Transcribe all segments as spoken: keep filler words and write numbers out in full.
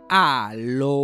Aló,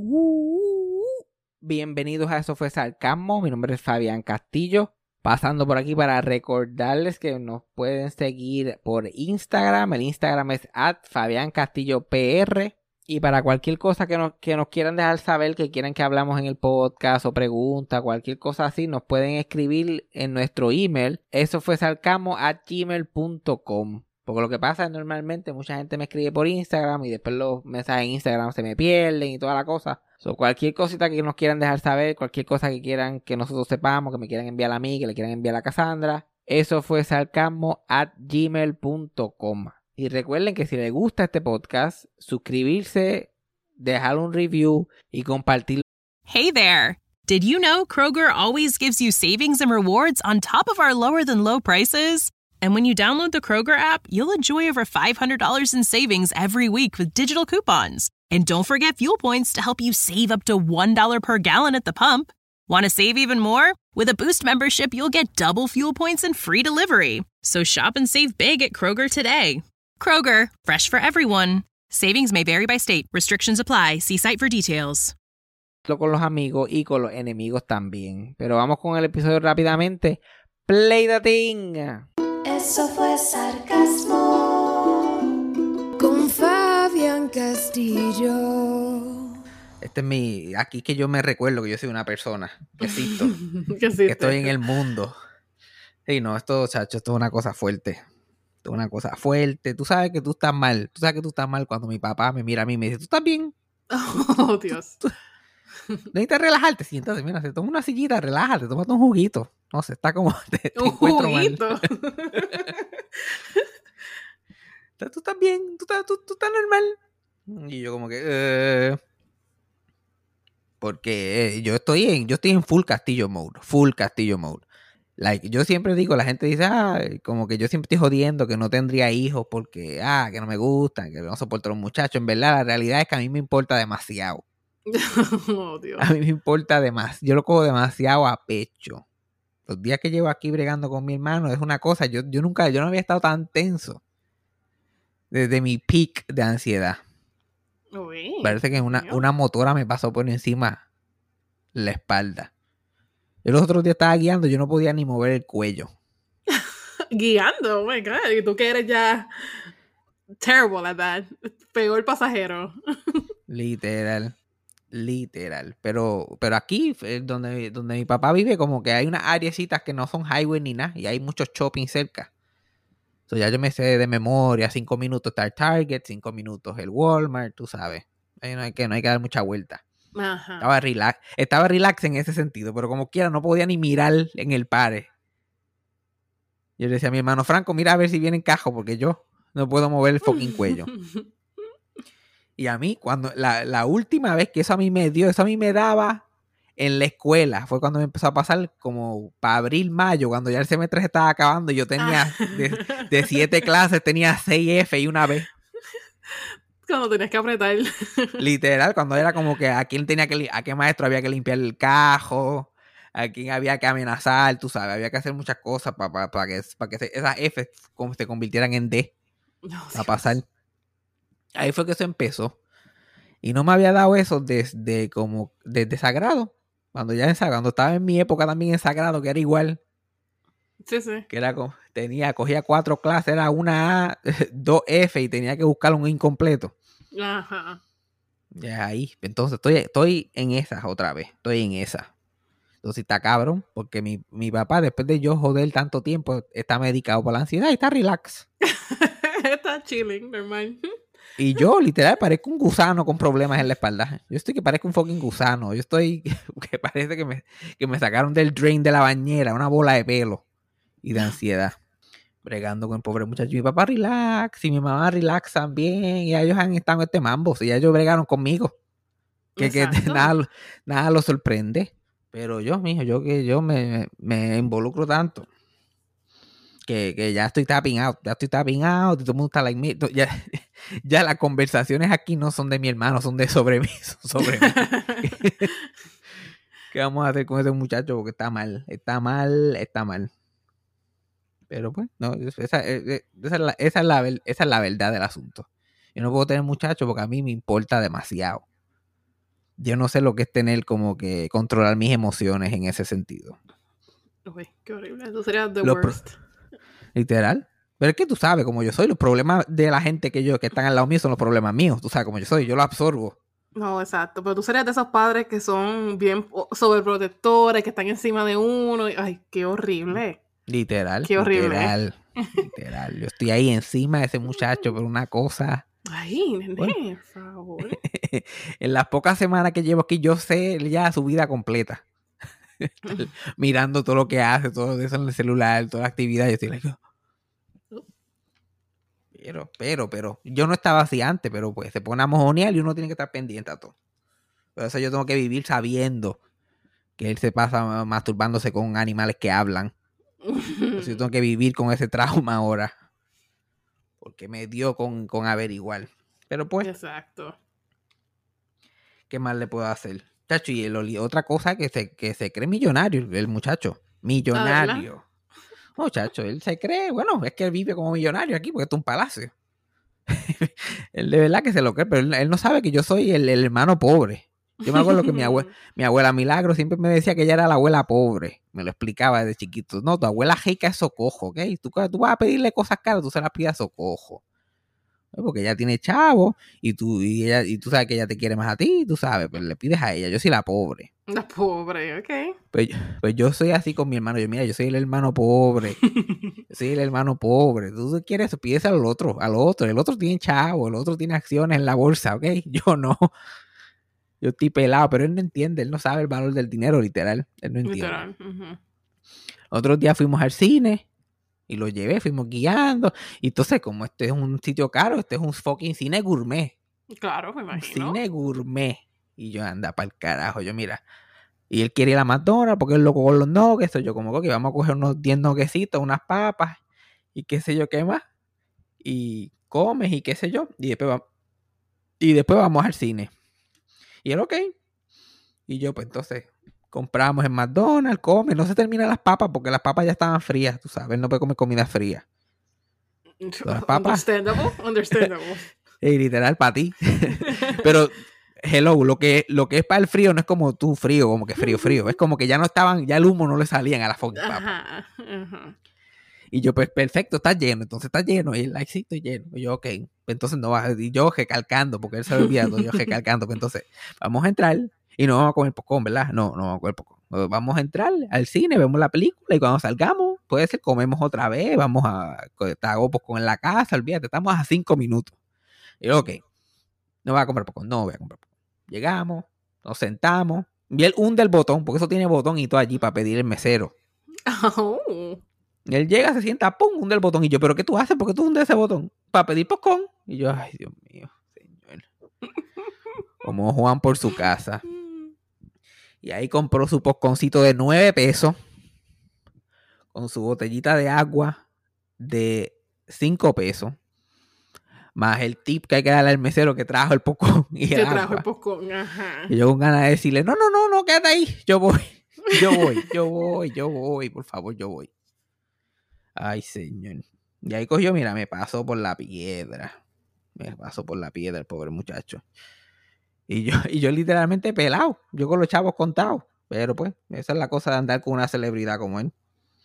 bienvenidos a Eso Fue Sarcasmo. Mi nombre es Fabián Castillo, pasando por aquí para recordarles que nos pueden seguir por Instagram. El Instagram es at Fabián Castillo P R. Y para cualquier cosa que nos, que nos quieran dejar saber, que quieran que hablamos en el podcast o pregunta, cualquier cosa así, nos pueden escribir en nuestro email, eso fue sarcasmo at gmail punto com. Porque lo que pasa es normalmente mucha gente me escribe por Instagram y después los mensajes en Instagram se me pierden y toda la cosa. So, cualquier cosita que nos quieran dejar saber, cualquier cosa que quieran que nosotros sepamos, que me quieran enviar a mí, que le quieran enviar a Cassandra, eso fue sarcasmo at gmail punto com. Y recuerden que si les gusta este podcast, suscribirse, dejar un review y compartirlo. Hey there! Did you know Kroger always gives you savings and rewards on top of our lower-than-low prices? And when you download the Kroger app, you'll enjoy over five hundred dollars in savings every week with digital coupons. And don't forget fuel points to help you save up to one dollar per gallon at the pump. Want to save even more? With a Boost membership, you'll get double fuel points and free delivery. So shop and save big at Kroger today. Kroger, fresh for everyone. Savings may vary by state. Restrictions apply. See site for details. Con los amigos y con los enemigos también. Pero vamos con el episodio rápidamente. Play the thing. Eso fue sarcasmo con Fabián Castillo. Este es mi... Aquí que yo me recuerdo que yo soy una persona. Que existo. que, sí, que estoy en el mundo. Sí, no, esto, chacho, esto es una cosa fuerte. Esto es una cosa fuerte. Tú sabes que tú estás mal. Tú sabes que tú estás mal cuando mi papá me mira a mí y me dice, ¿tú estás bien? Oh, Dios. ¿Tú, tú, necesitas relajarte. Siéntate, mira, se toma una sillita, relájate, tómate un juguito. No sé, está como... Te, te un juguito. Mal. ¿Tú estás bien? ¿Tú estás, tú, tú estás normal? Y yo como que... Eh... Porque yo estoy en yo estoy en full Castillo mode. Full Castillo mode. Like, yo siempre digo, la gente dice, ah, como que yo siempre estoy jodiendo que no tendría hijos porque, ah, que no me gustan, que no soporto a los muchachos. En verdad, la realidad es que a mí me importa demasiado. Oh, Dios. A mí me importa demasiado. Yo lo cojo demasiado a pecho. Los días que llevo aquí bregando con mi hermano es una cosa. Yo, yo nunca, yo no había estado tan tenso desde mi peak de ansiedad. Uy, parece que una, una motora me pasó por encima la espalda. El otro día estaba guiando, yo no podía ni mover el cuello. Guiando, oh my God. Y tú que eres ya terrible at that. Pegó el pasajero. Literal. Literal. Pero, pero aquí, donde, donde mi papá vive, como que hay unas áreas que no son highway ni nada. Y hay muchos shopping cerca. So, ya yo me sé de memoria, cinco minutos está el Target, cinco minutos el Walmart, tú sabes. Ahí no hay que, no hay que dar mucha vuelta. Ajá. Estaba relax, estaba relax en ese sentido, pero como quiera no podía ni mirar en el pare. Yo le decía a mi hermano Franco, mira a ver si viene en cajo, porque yo no puedo mover el fucking cuello. Y a mí, cuando la, la última vez que eso a mí me dio, eso a mí me daba en la escuela, fue cuando me empezó a pasar como para abril, mayo, cuando ya el semestre se estaba acabando, yo tenía de, de siete clases, tenía seis F y una B. Cuando tenías que apretar. Literal, cuando era como que a quién tenía que, a qué maestro había que limpiar el cajo, a quién había que amenazar, tú sabes, había que hacer muchas cosas para pa, pa que, pa que se, esas F se convirtieran en D. No, a pasar. Ahí fue que eso empezó. Y no me había dado eso desde como desde Sagrado. Cuando ya en Sagrado, cuando estaba en mi época también en Sagrado, que era igual. Sí, sí. Que era como, tenía, cogía cuatro clases, era una A, dos F y tenía que buscar un incompleto. Ajá. Ya ahí. Entonces estoy, estoy en esas otra vez. Estoy en esas. Entonces está cabrón, porque mi, mi papá, después de yo joder tanto tiempo, está medicado por la ansiedad y está relax. Está chilling, normal. Y yo, literal, parezco un gusano con problemas en la espalda. Yo estoy que parezco un fucking gusano. Yo estoy que parece que me, que me sacaron del drain de la bañera, una bola de pelo y de ansiedad. Bregando con el pobre muchacho. Mi papá relax y mi mamá relax también. Y ellos han estado en este mambo. Y ellos bregaron conmigo. Que, que nada, nada los sorprende. Pero yo, mijo, yo que yo me, me involucro tanto. Que, que ya estoy tapping out, ya estoy tapping out, todo el mundo está like me, ya, ya las conversaciones aquí no son de mi hermano, son de sobre mí, son sobre mí. ¿Qué vamos a hacer con ese muchacho? Porque está mal, está mal, está mal. Pero pues, no, esa, esa, es, la, esa, es, la, esa es la verdad del asunto. Yo no puedo tener muchachos porque a mí me importa demasiado. Yo no sé lo que es tener como que controlar mis emociones en ese sentido. Uy, qué horrible. Eso sería the Los worst. Pro- literal. Pero es que tú sabes como yo soy. Los problemas de la gente que yo que están al lado mío son los problemas míos. Tú sabes como yo soy. Yo lo absorbo. No, exacto. Pero tú serías de esos padres que son bien sobreprotectores, que están encima de uno. Y, ay, qué horrible. Literal. Qué horrible. Literal. Literal. Yo estoy ahí encima de ese muchacho por una cosa. Ay, nene, Bueno. por favor. En las pocas semanas que llevo aquí, yo sé ya su vida completa. Mirando todo lo que hace, todo eso en el celular, toda la actividad. Yo estoy like, oh. Pero, pero, pero, yo no estaba así antes, pero pues se pone a mojonear y uno tiene que estar pendiente a todo. Por eso yo tengo que vivir sabiendo que él se pasa masturbándose con animales que hablan. Entonces yo tengo que vivir con ese trauma ahora. Porque me dio con, con averiguar. Pero pues, exacto. ¿Qué más le puedo hacer? Chacho, y el, otra cosa que se, que se cree millonario, el muchacho. Millonario. No, chacho, él se cree, bueno, es que él vive como millonario aquí porque esto es un palacio. Él de verdad que se lo cree, pero él, él no sabe que yo soy el, el hermano pobre. Yo me acuerdo que mi abuela, mi abuela Milagro siempre me decía que ella era la abuela pobre. Me lo explicaba desde chiquito. No, tu abuela rica es socojo, ¿ok? Tú, tú vas a pedirle cosas caras, tú se las pidas socojo. Porque ella tiene chavo y tú, y, ella, y tú sabes que ella te quiere más a ti, tú sabes, pues le pides a ella. Yo soy la pobre. La pobre, ok. Pues, pues yo soy así con mi hermano. Yo, mira, yo soy el hermano pobre. Yo soy el hermano pobre. Tú quieres eso, pides al otro, al otro. El otro tiene chavo, el otro tiene acciones en la bolsa, ¿ok? Yo no. Yo estoy pelado, pero él no entiende, él no sabe el valor del dinero, literal. Él no entiende. Literal. Uh-huh. Otro día fuimos al cine. Y lo llevé, fuimos guiando. Y entonces, como este es un sitio caro, este es un fucking cine gourmet. Claro, me imagino. Un cine gourmet. Y yo, anda para el carajo, yo mira. Y él quiere ir a McDonald's porque es loco con los nuggets. Yo como que vamos a coger unos diez nuggecitos, unas papas y qué sé yo qué más. Y comes y qué sé yo. Y después, va, y después vamos al cine. Y él, ok. Y yo, pues entonces... compramos en McDonald's, come, no se terminan las papas porque las papas ya estaban frías, tú sabes, él no puede comer comida fría. Las papas, understandable, understandable. Y literal para ti. Pero, hello, lo que, lo que es para el frío no es como tú frío, como que frío, frío. Es como que ya no estaban, ya el humo no le salían a la fucking papa. Ajá, ajá. Y yo, pues, perfecto, está lleno, entonces está lleno. Y él, like, sí, estoy lleno. Y yo, ok, entonces no va. Y yo recalcando, porque él se había olvidado, yo recalcando. Pues entonces, vamos a entrar. Y no vamos a comer popcorn, ¿verdad? No, no vamos a comer popcorn. Vamos a entrar al cine, vemos la película y cuando salgamos, puede ser, comemos otra vez, vamos a... Hago popcorn en la casa, olvídate, estamos a cinco minutos. Y yo, ok, no voy a comer popcorn, no voy a comer popcorn. Llegamos, nos sentamos, y él hunde el botón, porque eso tiene botón y todo allí para pedir el mesero. Oh. Y él llega, se sienta, pum, hunde el botón. Y yo, ¿pero qué tú haces? ¿Por qué tú hundes ese botón? Para pedir popcorn. Y yo, ay, Dios mío, señor. Como Juan por su casa. Y ahí compró su popcorncito de nueve pesos. Con su botellita de agua de cinco pesos. Más el tip que hay que darle al mesero que trajo el popcorn y el Que agua. trajo el popcorn, ajá. Y yo con ganas de decirle, no, no, no, no, quédate ahí. Yo voy, yo voy, yo voy, yo voy, por favor, yo voy. Ay, señor. Y ahí cogió, mira, me pasó por la piedra. Me pasó por la piedra el pobre muchacho. Y yo, y yo literalmente pelado. Yo con los chavos contados. Pero pues, esa es la cosa de andar con una celebridad como él.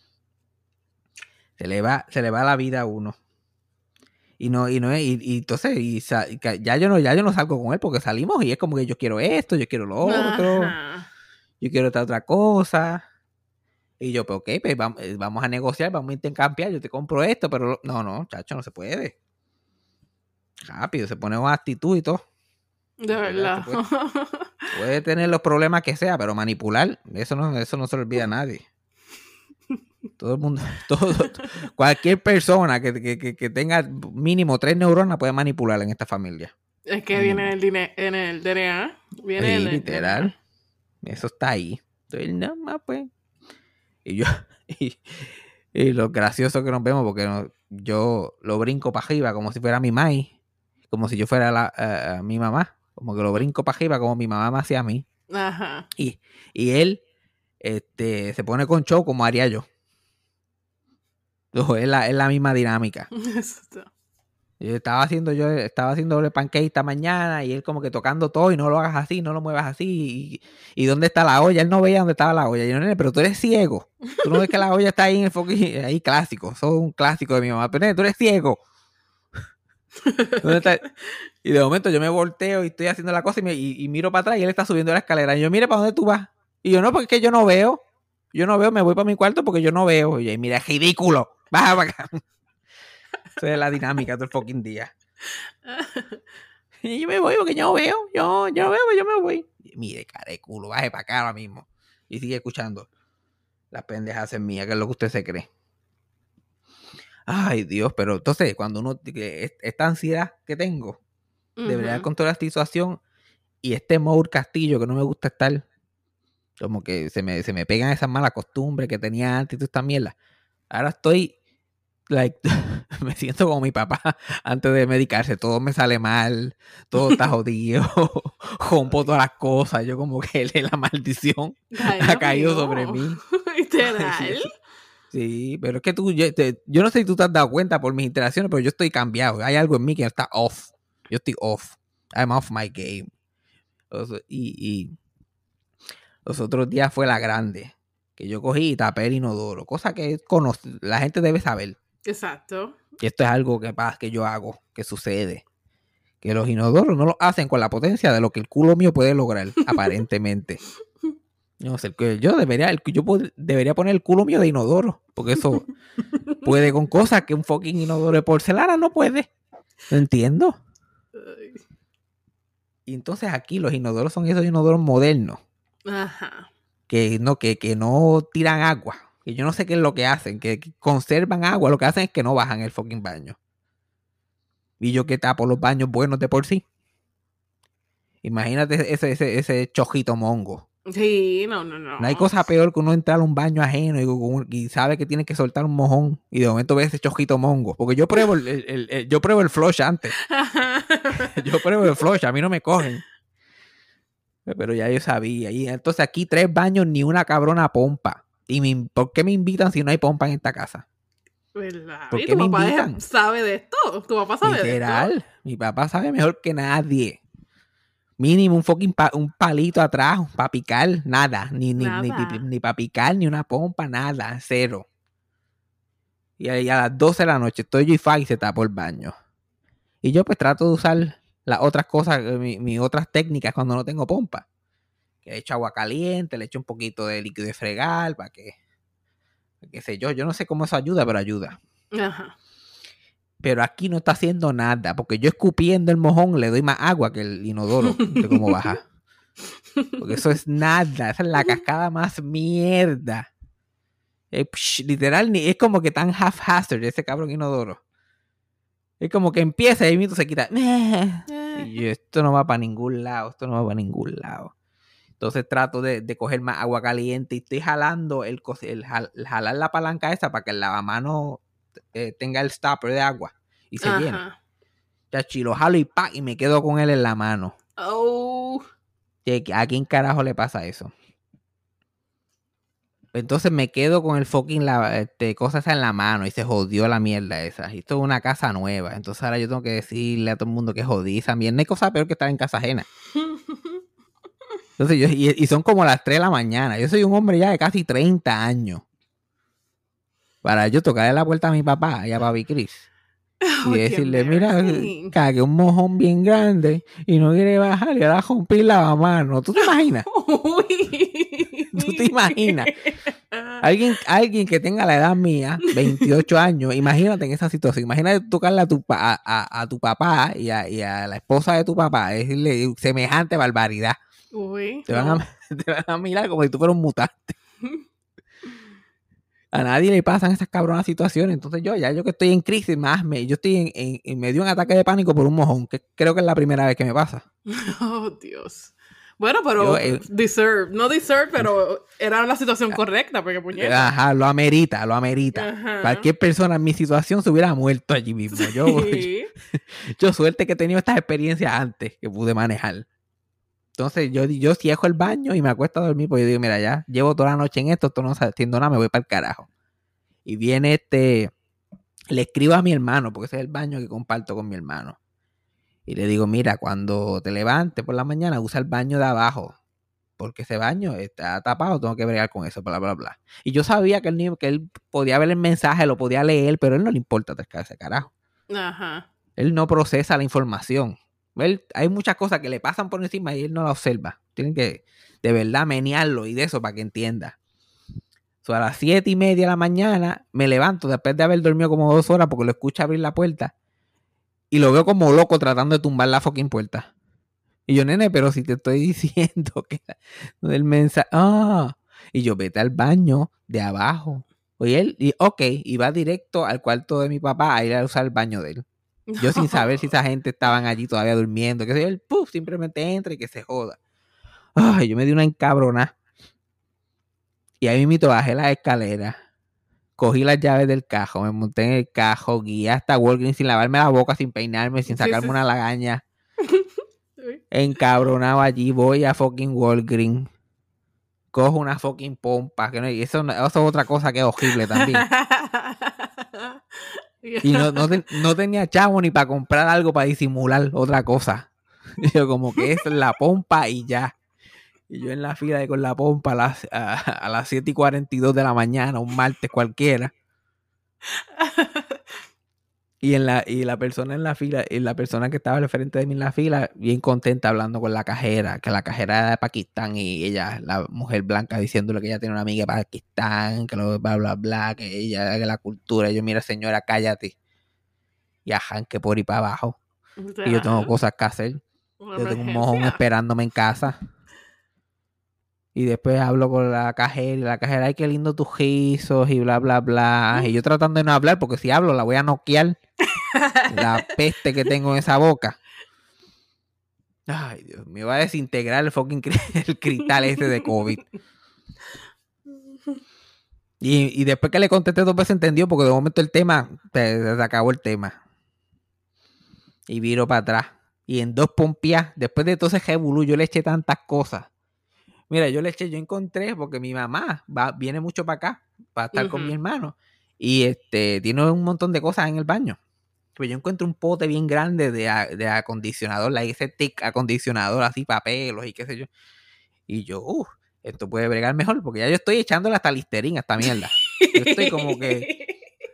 Se le va, se le va la vida a uno. Y no, y no, y, y entonces, y sa, ya yo no, ya yo no salgo con él porque salimos y es como que yo quiero esto, yo quiero lo otro, ajá. Yo quiero esta otra cosa. Y yo, pues ok, pues vamos, vamos a negociar, vamos a intercambiar, yo te compro esto, pero no, no, chacho, no se puede. Rápido, se pone una actitud y todo. De verdad. Puede, puede tener los problemas que sea, pero manipular, eso no, eso no se lo olvida a nadie. Todo el mundo, todo, cualquier persona que, que, que tenga mínimo tres neuronas puede manipular en esta familia. Es que viene en el, dine, en el D N A. Viene sí, en el literal. D N A. Eso está ahí. Entonces, nada más, pues. Y yo, y, y lo gracioso que nos vemos, porque no, yo lo brinco para arriba como si fuera mi mai, como si yo fuera la, uh, mi mamá. Como que lo brinco para arriba como mi mamá me hacía a mí. Ajá. Y, y él este, se pone con show como haría yo. Ojo, es, la, es la misma dinámica. Yo estaba haciendo, yo estaba haciendo el pancake esta mañana y él como que tocando todo y no lo hagas así, no lo muevas así. Y, y ¿dónde está la olla? Él no veía dónde estaba la olla. Y yo, nene, pero tú eres ciego. Tú no ves que la olla está ahí en el foquín, ahí clásico. Eso es un clásico de mi mamá. Pero nene, tú eres ciego. ¿Dónde está? Y de momento yo me volteo y estoy haciendo la cosa y, me, y, y miro para atrás y él está subiendo la escalera. Y yo, mire, ¿para dónde tú vas? Y yo, no, porque es que yo no veo. Yo no veo, me voy para mi cuarto porque yo no veo. Y yo, mira, es ridículo. Baja para acá. Esa es la dinámica todo el fucking día. Y yo me voy porque yo no veo. Yo, yo no veo, yo me voy. Y mire, cara de culo, baje para acá ahora mismo. Y sigue escuchando. Las pendejas en mía, que es lo que usted se cree. Ay, Dios, pero entonces, cuando uno, esta ansiedad que tengo, uh-huh. debería controlar esta situación y este Mour Castillo que no me gusta estar, como que se me, se me pegan esas malas costumbres que tenía antes y toda esta mierda. Ahora estoy, like, me siento como mi papá antes de medicarse, todo me sale mal, todo está jodido, rompo todas las cosas, yo como que la maldición Ay, ha caído mío. sobre mí. ¿Literal? Sí, pero es que tú, yo, te, yo no sé si tú te has dado cuenta por mis interacciones, pero yo estoy cambiado. Hay algo en mí que está off. Yo estoy off. I'm off my game. Y, y los otros días fue la grande, que yo cogí y tapé el inodoro, cosa que conoce, la gente debe saber. Exacto. Y esto es algo que pasa, que yo hago, que sucede. Que los inodoros no lo hacen con la potencia de lo que el culo mío puede lograr, aparentemente. No sé, yo debería, yo pod- debería poner el culo mío de inodoro, porque eso puede con cosas que un fucking inodoro de porcelana no puede. No entiendo. Y entonces aquí los inodoros son esos inodoros modernos. Ajá. Que no, que, que no tiran agua. Que yo no sé qué es lo que hacen, que, que conservan agua. Lo que hacen es que no bajan el fucking baño. Y yo que tapo los baños buenos de por sí. Imagínate ese, ese, ese chojito mongo. Sí, no, no, no. No hay cosa peor que uno entrar a un baño ajeno y, y sabe que tiene que soltar un mojón y de momento ve ese chojito mongo. Porque yo pruebo el, el, el, el yo pruebo el flush antes. Yo pruebo el flush, a mí no me cogen. Pero ya yo sabía. Y entonces aquí tres baños ni una cabrona pompa. ¿Y me, por qué me invitan si no hay pompa en esta casa? ¿Verdad? ¿Por ¿Y qué tu me papá invitan? es, sabe de esto? ¿Tu papá sabe Literal, de esto? Mi papá sabe mejor que nadie. Mínimo un fucking pa- un palito atrás para picar, nada. Ni, ni, Nada. ni, ni, ni para picar, ni una pompa, nada. Cero. Y a, y a las doce de la noche estoy yo y Fai se tapó el baño. Y yo pues trato de usar las otras cosas, mis mi otras técnicas cuando no tengo pompa. Que le echo agua caliente, le echo un poquito de líquido de fregar para que, qué sé yo, yo no sé cómo eso ayuda, pero ayuda. Ajá. Pero aquí no está haciendo nada, porque yo escupiendo el mojón le doy más agua que el inodoro de cómo baja. Porque eso es nada, esa es la cascada más mierda. Eh, psh, literal, ni, es como que tan haphazard ese cabrón inodoro. Es como que empieza y ahí mismo se quita. Y yo, esto no va para ningún lado, esto no va para ningún lado. Entonces trato de, de coger más agua caliente y estoy jalando, el, el, el jalar la palanca esa para que el lavamanos eh, tenga el stopper de agua y se llene. Ya chilo, jalo y pa, y me quedo con él en la mano. Oh. ¿A quién carajo le pasa eso? Entonces me quedo con el fucking la, este, cosa esa en la mano y se jodió la mierda esa. Y esto es una casa nueva. Entonces ahora yo tengo que decirle a todo el mundo que jodí esa mierda. No hay cosa peor que estar en casa ajena. Entonces yo, y, y son como las tres de la mañana. Yo soy un hombre ya de casi treinta años. Para yo tocarle la puerta a mi papá y a papi Chris. Y decirle, mira, cagué un mojón bien grande y no quiere bajar y ahora rompí el lavamanos. ¿Tú te imaginas? ¿Tú te imaginas? Alguien, alguien que tenga la edad mía, veintiocho años, imagínate en esa situación. Imagínate tocarle a tu, a, a, a tu papá y a, y a la esposa de tu papá, decirle semejante barbaridad. Uy, te, van no. a, te van a mirar como si tú fueras un mutante. A nadie le pasan esas cabronas situaciones. Entonces yo, ya yo que estoy en crisis, más me, yo estoy en, en, en medio de un ataque de pánico por un mojón, que creo que es la primera vez que me pasa. Oh, Dios. Bueno, pero Yo, eh, deserve, no deserve, pero era la situación correcta, porque puñeta. Ajá, lo amerita, lo amerita. Ajá. Cualquier persona en mi situación se hubiera muerto allí mismo. Sí. Yo, yo, yo suerte que he tenido estas experiencias antes que pude manejar. Entonces yo, yo cierro el baño y me acuesto a dormir porque yo digo, mira, ya llevo toda la noche en esto, esto no está haciendo nada, me voy para el carajo. Y viene este le escribo a mi hermano, porque ese es el baño que comparto con mi hermano. Y le digo, mira, cuando te levantes por la mañana, usa el baño de abajo. Porque ese baño está tapado, tengo que bregar con eso, bla, bla, bla. Y yo sabía que él, que él podía ver el mensaje, lo podía leer, pero a él no le importa ese carajo. Ajá. Él no procesa la información. Él, hay muchas cosas que le pasan por encima y él no la observa. Tienen que, de verdad, menearlo y de eso para que entienda. So, a las siete y media de la mañana me levanto después de haber dormido como dos horas porque lo escucho abrir la puerta y lo veo como loco tratando de tumbar la fucking puerta. Y yo, nene, pero si te estoy diciendo que el mensaje... Ah, y yo, vete al baño de abajo. Oye, él, y, ok, y va directo al cuarto de mi papá a ir a usar el baño de él. Yo no. Sin saber si esa gente estaban allí todavía durmiendo. Que él, puf, simplemente entra y que se joda. Ay, yo me di una encabronada. Y ahí mismo bajé las escaleras. Cogí las llaves del cajo, me monté en el cajo, guié hasta Walgreens sin lavarme la boca, sin peinarme, sin sacarme sí, sí. una lagaña. Encabronado allí, voy a fucking Walgreens. Cojo una fucking pompa. Que no, y eso, eso es otra cosa que es horrible también. Y no, no, te, no tenía chavo ni para comprar algo para disimular otra cosa. Yo como que es la pompa y ya. Y yo en la fila de con la pompa a las, a, a las siete y cuarenta y dos de la mañana, un martes cualquiera. Y, en la, y la persona en la fila, y la persona que estaba al frente de mí en la fila, bien contenta hablando con la cajera, que la cajera era de Pakistán y ella, la mujer blanca, diciéndole que ella tiene una amiga de Pakistán, que lo bla, bla, bla, que ella, que la cultura. Y yo, mira, señora, cállate. Y ajá, que por ir para abajo. ¿Será? Y yo tengo cosas que hacer. Yo tengo un mojón esperándome en casa. Y después hablo con la cajera y la cajera, ay, qué lindo tus rizos y bla, bla, bla. Y yo tratando de no hablar porque si hablo la voy a noquear. La peste que tengo en esa boca. Ay, Dios, me va a desintegrar el fucking el cristal ese de COVID. Y, y después que le contesté dos veces entendió porque de momento el tema, se, se acabó el tema. Y viro para atrás. Y en dos pompias, después de todo ese jebulú, yo le eché tantas cosas. Mira, yo le eché, yo encontré, porque mi mamá va, viene mucho para acá, para estar uh-huh. con mi hermano, y este tiene un montón de cosas en el baño. Pues yo encuentro un pote bien grande de, de acondicionador, la ese tic acondicionador, así, papelos y qué sé yo. Y yo, uff, esto puede bregar mejor, porque ya yo estoy echándole hasta listerina a esta mierda. Yo estoy como que...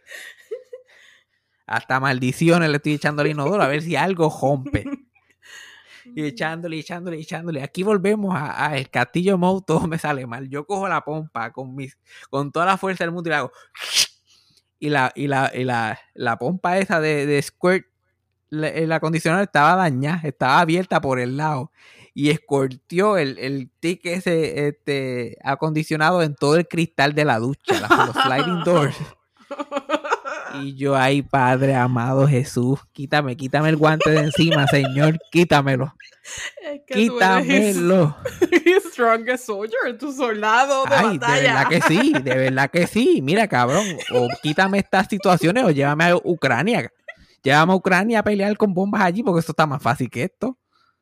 Hasta maldiciones le estoy echando al inodoro a ver si algo rompe. Y echándole, echándole, echándole. Aquí volvemos a, a el Castillo Mode, todo me sale mal. Yo cojo la pompa con mis, con toda la fuerza del mundo y la hago. Y la, y la, y la, la pompa esa de, de squirt, la, el acondicionador estaba dañada, estaba abierta por el lado. Y escortió el, el tic ese este, acondicionado en todo el cristal de la ducha, la, los sliding doors. Y yo, ay, Padre amado Jesús, quítame, quítame el guante de encima, Señor, quítamelo. Es que quítamelo. His strongest soldier, tu soldado de ay, batalla. De verdad que sí, de verdad que sí. Mira, cabrón, o quítame estas situaciones o llévame a Ucrania. Llévame a Ucrania a pelear con bombas allí porque esto está más fácil que esto.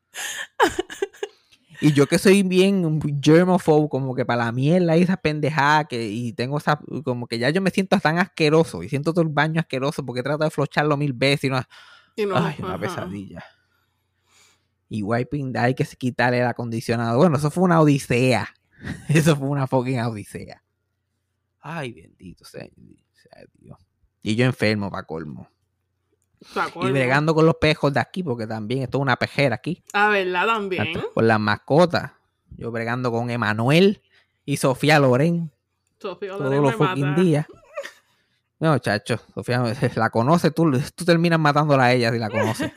Y yo que soy bien germophobe, como que para la mierda y esa pendejada que, y tengo esa, como que ya yo me siento tan asqueroso y siento todo el baño asqueroso porque trato de flocharlo mil veces y no, y no ay, una pesadilla. Y wiping da, hay que quitarle el acondicionador. Bueno, eso fue una odisea. Eso fue una fucking odisea. Ay, bendito sea, sea Dios. Y yo enfermo para colmo. Y bregando con los pejos de aquí, porque también esto es una pejera aquí. Ah, ¿verdad? También. Con las mascotas. Yo bregando con Emanuel y Sofía Loren. Sofía Loren todos los fucking días. No, chacho, Sofía la conoce, tú, tú terminas matándola a ella si la conoces.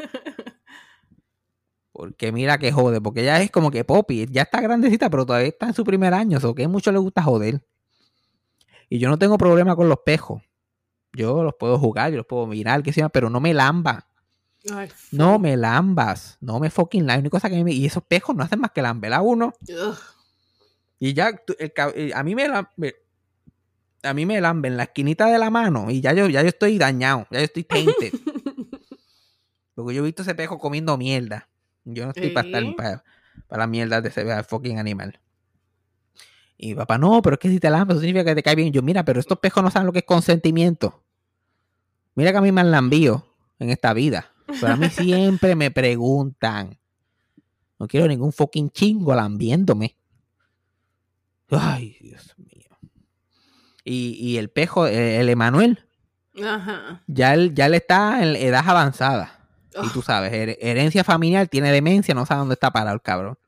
Porque mira que jode, porque ella es como que Poppy, ya está grandecita, pero todavía está en su primer año, o so que mucho le gusta joder. Y yo no tengo problema con los pejos. Yo los puedo jugar, yo los puedo mirar, que sea, pero no me lambas. Ay, no me lambas. No me fucking lambas. La única cosa que me... Y esos pejos no hacen más que lamber a uno. Ugh. Y ya, el, a mí me lambe, a mí me lambe en la esquinita de la mano y ya yo, ya yo estoy dañado, ya yo estoy tainted. Porque yo he visto ese pejo comiendo mierda. Yo no estoy ¿Eh? para estar para, para la mierda de ese fucking animal. Y papá, no, pero es que si te lambes, eso significa que te cae bien. Yo, mira, pero estos pejos no saben lo que es consentimiento. Mira que a mí me han lambido en esta vida. Pero a mí siempre me preguntan. No quiero ningún fucking chingo lambiéndome. Ay, Dios mío. Y, y el pejo, el Emanuel, Ajá. ya él, ya él está en edad avanzada. Oh. Y tú sabes, her- herencia familiar, tiene demencia, no sabe dónde está parado el cabrón.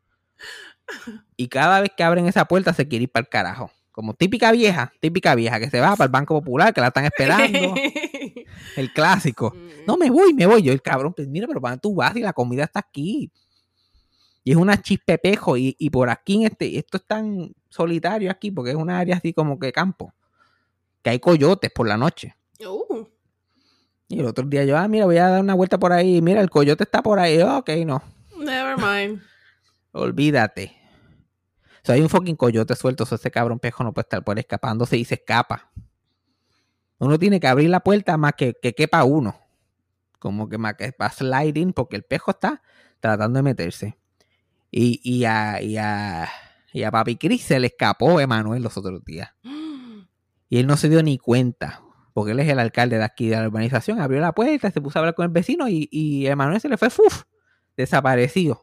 Y cada vez que abren esa puerta se quiere ir para el carajo. Como típica vieja, típica vieja que se va para el Banco Popular, que la están esperando. El clásico. No, me voy, me voy. Yo, el cabrón, pues mira, pero ¿para dónde tú vas? Y la comida está aquí. Y es una chispepejo. Y, y por aquí, en este, esto es tan solitario aquí, porque es una área así como que campo. Que hay coyotes por la noche. Uh. Y el otro día yo, ah, mira, voy a dar una vuelta por ahí. Mira, el coyote está por ahí. Oh, ok, no. Never mind. Olvídate. O sea, hay un fucking coyote suelto. O sea, ese cabrón pejo no puede estar por escapándose y se escapa. Uno tiene que abrir la puerta más que, que quepa uno. Como que más que va sliding porque el pejo está tratando de meterse. Y, y, a, y, a, y a Papi Cris se le escapó Emanuel los otros días. Y él no se dio ni cuenta. Porque él es el alcalde de aquí de la urbanización. Abrió la puerta, se puso a hablar con el vecino y, y Emanuel se le fue ¡fuf! Desaparecido.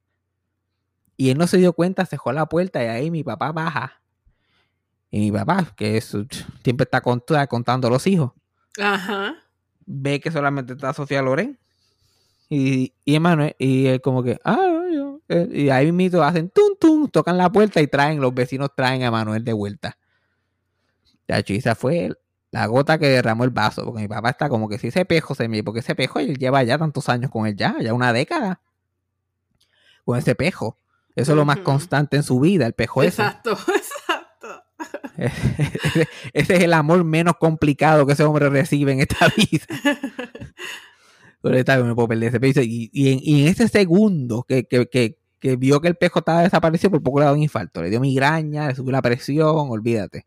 Y él no se dio cuenta, cerró la puerta y ahí mi papá baja. Y mi papá, que es, siempre está cont- contando a los hijos, Ajá. ve que solamente está Sofía Loren. Y, y Emanuel, y él como que, ah, yo. Y ahí mismo hacen tum tum, tocan la puerta y traen, los vecinos traen a Emanuel de vuelta. La esa fue la gota que derramó el vaso, porque mi papá está como que si ese pejo se me, porque ese pejo él lleva ya tantos años con él ya, ya una década. Con ese pejo. Eso es lo más constante en su vida, el pejo ese. Exacto, exacto. Ese, ese es el amor menos complicado que ese hombre recibe en esta vida. Pero esta vez no puedo perder ese pejo. Y, y, en, y en ese segundo que, que, que, que vio que el pejo estaba desaparecido, por poco le dio un infarto. Le dio migraña, le subió la presión, olvídate.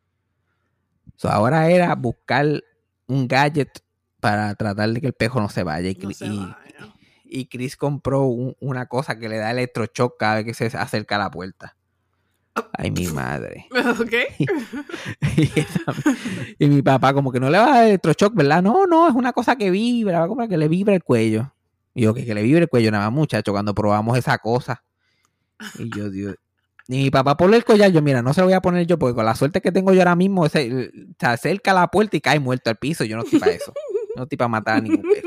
So, ahora era buscar un gadget para tratar de que el pejo no se vaya. Y, No se y, vaya. Y Chris compró un, una cosa que le da electroshock cada vez que se acerca a la puerta. Ay, mi madre. Ok. y, esa, y mi papá como que no le va a dar electroshock, ¿verdad? No, no, es una cosa que vibra, va a comprar que le vibra el cuello. Y yo, que, que le vibre el cuello, nada más, muchacho, cuando probamos esa cosa. Y yo, Dios. Y mi papá ponle el collar, yo, mira, no se lo voy a poner yo, porque con la suerte que tengo yo ahora mismo, se, se acerca a la puerta y cae muerto al piso. Yo no estoy para eso. No estoy para matar a ningún perro.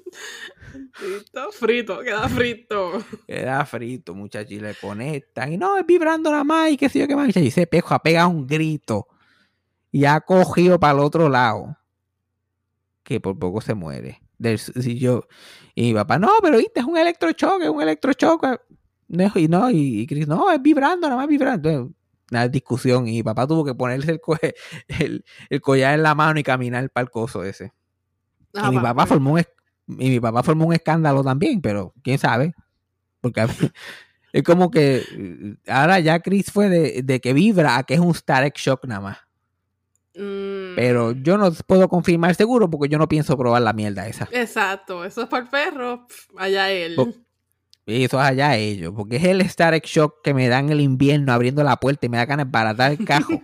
Está frito, queda frito. Queda frito, muchachos, y le conectan. Y no, es vibrando nada más, y qué sé yo qué más. Y ese pejo ha pegado un grito. Y ha cogido para el otro lado. Que por poco se muere. Del, si yo, y mi papá, no, pero viste, es un electrochoque, es un electrochoque. Y no, y, y Chris, no, es vibrando, nada más vibrando. Una discusión. Y mi papá tuvo que ponerse el, el, el collar en la mano y caminar para el coso ese. Ah, y mi papá bueno. formó un Y mi papá formó un escándalo también, pero quién sabe. Porque es como que ahora ya Chris fue de, de que vibra a que es un static shock nada más. Mm. Pero yo no puedo confirmar seguro porque yo no pienso probar la mierda esa. Exacto, eso es para el perro, allá él. Y eso es allá ellos, porque es el static shock que me dan el invierno abriendo la puerta y me da ganas de baratar el cajo.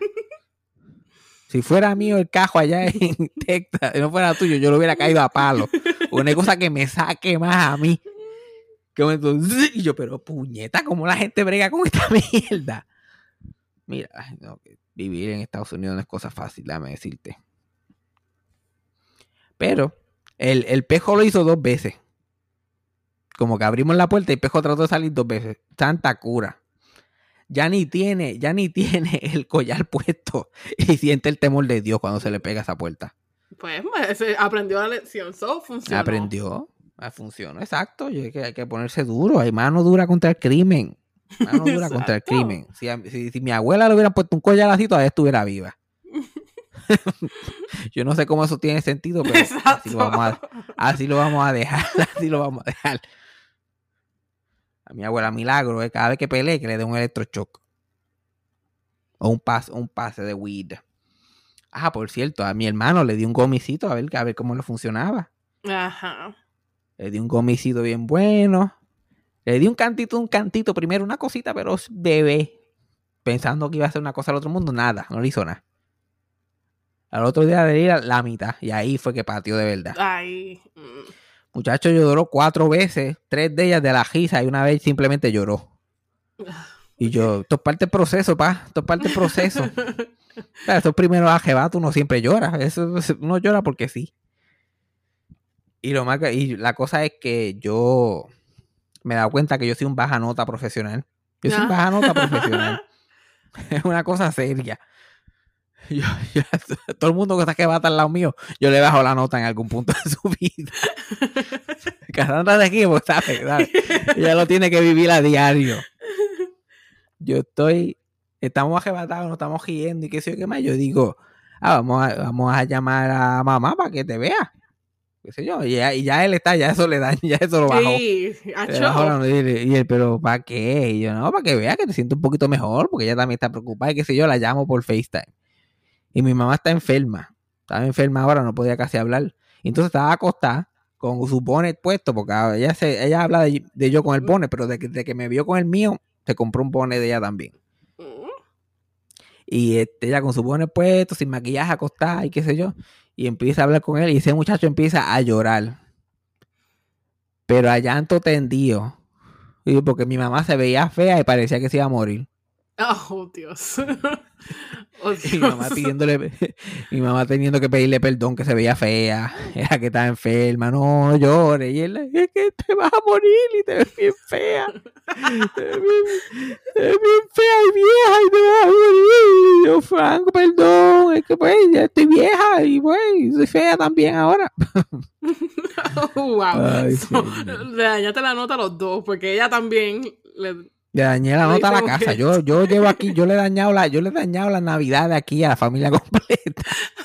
Si fuera mío el cajo allá en Texas, si no fuera tuyo, yo lo hubiera caído a palo. Una cosa que me saque más a mí. Que y yo, pero puñeta, ¿cómo la gente brega con esta mierda? Mira, no, vivir en Estados Unidos no es cosa fácil, déjame decirte. Pero el, el pejo lo hizo dos veces. Como que abrimos la puerta y el pejo trató de salir dos veces. Santa cura. Ya ni tiene, ya ni tiene el collar puesto y siente el temor de Dios cuando se le pega esa puerta. Pues aprendió la lección, so funcionó. Aprendió, funcionó, exacto. Yo, hay, que, hay que ponerse duro, hay mano dura contra el crimen. Mano dura contra el crimen. Si, si, si mi abuela le hubiera puesto un collar así, todavía estuviera viva. Yo no sé cómo eso tiene sentido, pero así lo, vamos a, así lo vamos a dejar, así lo vamos a dejar. A mi abuela Milagro, eh, cada vez que pelee, que le dé un electroshock. O un pase, un pase de weed. Ah, por cierto, a mi hermano le di un gomicito a ver, a ver cómo le funcionaba. Ajá. Le di un gomicito bien bueno. Le di un cantito, un cantito primero, una cosita, pero bebé. Pensando que iba a hacer una cosa al otro mundo, nada, no le hizo nada. Al otro día le di la, la mitad. Y ahí fue que pateó de verdad. Ay. Muchacho lloró cuatro veces. Tres de ellas de la risa y una vez simplemente lloró. Y yo, esto es parte del proceso, pa. Esto es parte del proceso. O sea, estos primeros ajebatos uno siempre llora. Eso, uno llora porque sí. Y, lo más que, y la cosa es que yo me he dado cuenta que yo soy un baja nota profesional. Yo soy un baja nota profesional. Es una cosa seria. Yo, yo, todo el mundo que está que va al lado mío, yo le bajo la nota en algún punto de su vida. Cassandra de aquí, pues, ¿sabes? ¿sabes? Ella lo tiene que vivir a diario. Yo estoy, estamos arrebatados, nos estamos riendo y qué sé yo qué más. Yo digo, ah, vamos a, vamos a llamar a mamá para que te vea. Qué sé yo, y ya, y ya él está, ya eso le da, ya eso lo bajó. Sí, Le bajó la, y, él, y él, pero ¿para qué? Y yo, no, para que vea que te siento un poquito mejor, porque ella también está preocupada y qué sé yo, la llamo por FaceTime. Y mi mamá está enferma, estaba enferma ahora, no podía casi hablar. Y entonces estaba acostada con su bonnet puesto, porque ella se, ella habla de, de yo con el bonnet, pero de que, de que me vio con el mío, se compró un bonnet de ella también. Y este, ella con su bonnet puesto, sin maquillaje, acostada y qué sé yo. Y empieza a hablar con él y ese muchacho empieza a llorar. Pero a llanto tendido. Porque mi mamá se veía fea y parecía que se iba a morir. Oh, Dios. Oh, Dios. Y mi mamá pidiéndole, mi mamá teniendo que pedirle perdón que se veía fea, era que estaba enferma, no, no llores. Y él, es que te vas a morir y te ves bien fea. Te ves bien, te ves bien fea y vieja y te vas a morir. Y yo, Franco, perdón, es que pues ya estoy vieja y pues soy fea también ahora. Oh, wow. Ay, So, le dañaste la nota a los dos, porque ella también le... Le dañé la nota a la casa. Yo, yo llevo aquí, yo le he dañado la, yo le he dañado la Navidad de aquí a la familia completa.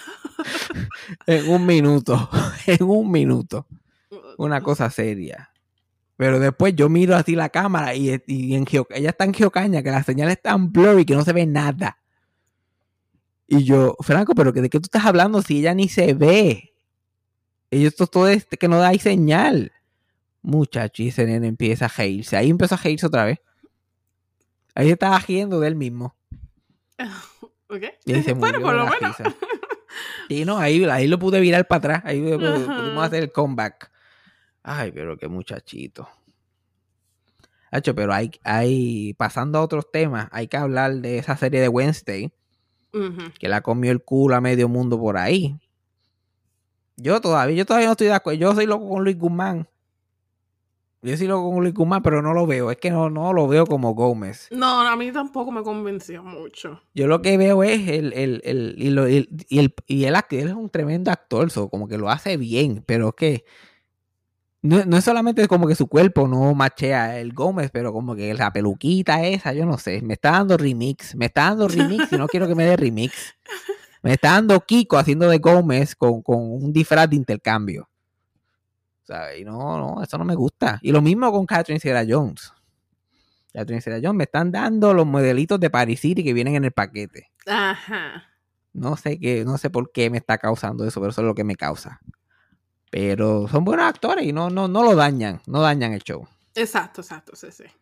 En un minuto. En un minuto. Una cosa seria. Pero después yo miro así la cámara y, y en Geo, ella está en Geocaña, que la señal es tan blurry que no se ve nada. Y yo, Franco, pero ¿de qué tú estás hablando si ella ni se ve? Y esto todo es que no da señal. Muchacho, y ese nene empieza a reírse. Ahí empezó a reírse otra vez. Ahí se estaba riendo de él mismo. Ok. Y ahí se Bueno, por lo menos. Sí, no, ahí, ahí lo pude virar para atrás. Ahí pudimos uh-huh. hacer el comeback. Ay, pero qué muchachito. Hacho, pero hay, hay, pasando a otros temas, hay que hablar de esa serie de Wednesday. Uh-huh. Que la comió el culo a medio mundo por ahí. Yo todavía, yo todavía no estoy de acuerdo. Yo soy loco con Luis Guzmán. Yo sí lo con Luis Guzmán, pero no lo veo. Es que no, no lo veo como Gómez. No, a mí tampoco me convenció mucho. Yo lo que veo es el... el, el, y, lo, el y el y él, él es un tremendo actor, so, como que lo hace bien, pero es que no, no es solamente como que su cuerpo no machea el Gómez, pero como que la peluquita esa, yo no sé. Me está dando remix. Me está dando remix y no quiero que me dé remix. Me está dando Kiko haciendo de Gómez con, con un disfraz de intercambio. ¿Sabes? Y no, no, eso no me gusta. Y lo mismo con Catherine Zeta-Jones. Catherine Zeta-Jones me están dando los modelitos de Paris City que vienen en el paquete. Ajá. No sé qué, no sé por qué me está causando eso, pero eso es lo que me causa. Pero son buenos actores y no, no, no lo dañan, no dañan el show. Exacto, exacto, sí, sí.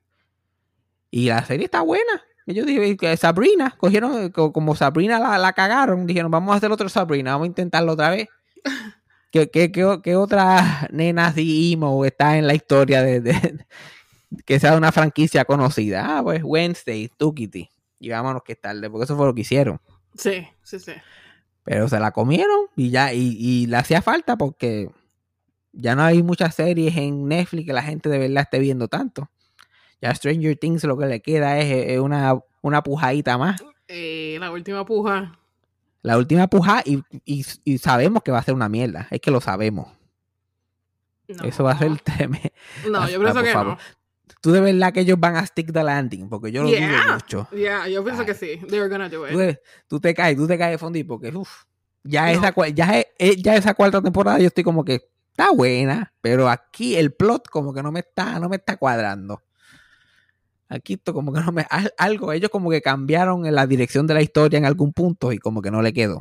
Y la serie está buena. Ellos dijeron que Sabrina, cogieron, como Sabrina la, la cagaron, dijeron, vamos a hacer otro Sabrina, vamos a intentarlo otra vez. ¿Qué, qué, qué, qué otra nena así emo está en la historia de, de, de que sea una franquicia conocida? Ah, pues Wednesday, Tukiti. Y vámonos que tarde, porque eso fue lo que hicieron. Sí, sí, sí. Pero se la comieron y ya, y, y le hacía falta porque ya no hay muchas series en Netflix que la gente de verdad esté viendo tanto. Ya Stranger Things lo que le queda es, es una, una pujadita más. Eh, la última puja. La última puja y, y, y sabemos que va a ser una mierda. Es que lo sabemos. No. Eso va a ser tremendo. No, yo pienso que favor. no. Tú de verdad que ellos van a stick the landing, porque yo lo yeah. dudo mucho. Yeah, yo pienso Ay. que sí. They're gonna do it. Tú, tú te caes, tú te caes de fondo porque uf, ya, no. esa, ya, ya esa cuarta temporada yo estoy como que está buena, pero aquí el plot como que no me está, no me está cuadrando. Aquí esto como que no me... Algo, ellos como que cambiaron en la dirección de la historia en algún punto y como que no le quedó.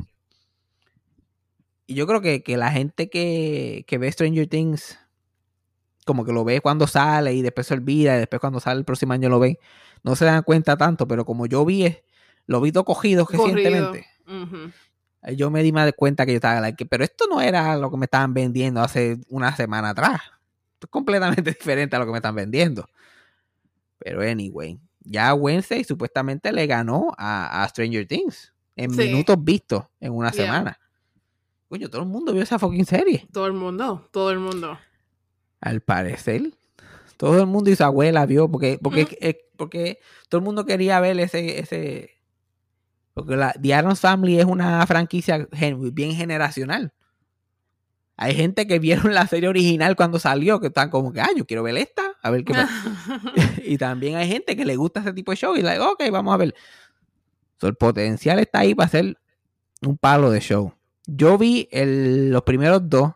Y yo creo que, que la gente que, que ve Stranger Things como que lo ve cuando sale y después se olvida y después cuando sale el próximo año lo ven, no se dan cuenta tanto, pero como yo vi, lo vi todo cogido recientemente. Uh-huh. yo me di más de cuenta que yo estaba like, pero esto no era lo que me estaban vendiendo hace una semana atrás. Esto es completamente diferente a lo que me están vendiendo. Pero anyway, ya Wednesday supuestamente le ganó a, a Stranger Things en Sí. minutos vistos en una Yeah. semana. Coño, todo el mundo vio esa fucking serie. Todo el mundo, todo el mundo. Al parecer, todo el mundo y su abuela vio, porque, porque, Mm. eh, porque todo el mundo quería ver ese, ese, porque la The Addams Family es una franquicia gen- bien generacional. Hay gente que vieron la serie original cuando salió, que están como que, ah, yo quiero ver esta, a ver qué pasa. Y también hay gente que le gusta ese tipo de show y like, ok, vamos a ver. So, el potencial está ahí para hacer un palo de show. Yo vi el, los primeros dos